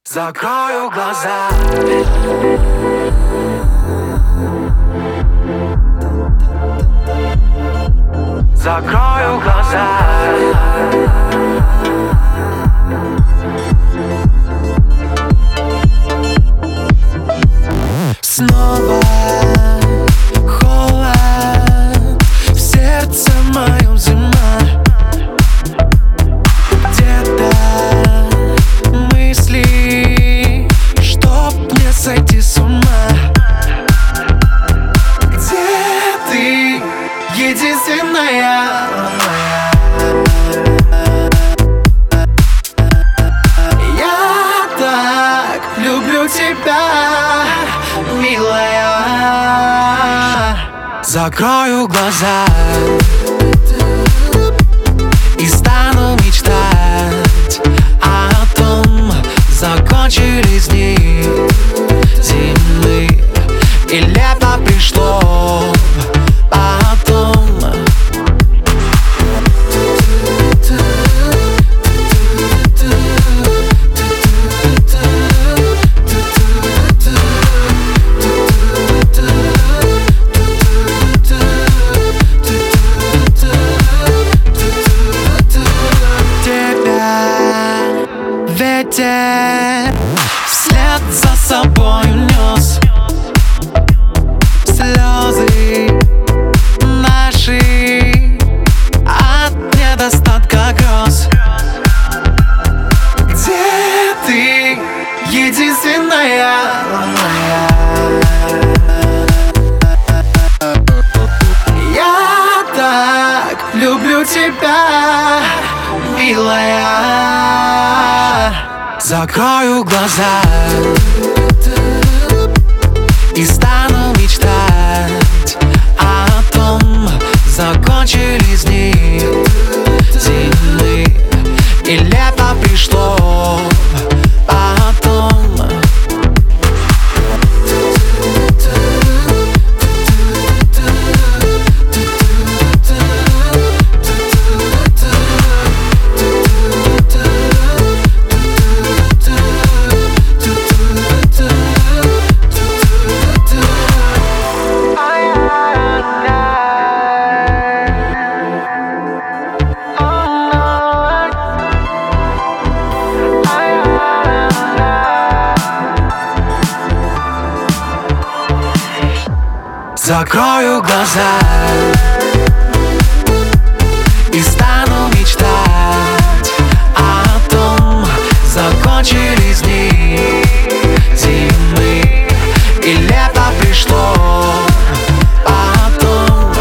Закрою глаза. Закрою глаза. Снова холод, в сердце моем зима. Где-то мысли, чтоб не сойти с ума. Где ты, единственная? Я так люблю тебя, милая. Закрою глаза и стану мечтать о том, закончились дни зимы, и лето пришло потом. Ветер вслед за собой унес слезы наши от недостатка грез. Где ты, единственная? Я так люблю тебя, милая. Закрою глаза и стану мечтать о том, закончились дни зимы, и лето пришло потом. Закрою глаза и стану мечтать о том, закончились дни зимы, и лето пришло потом.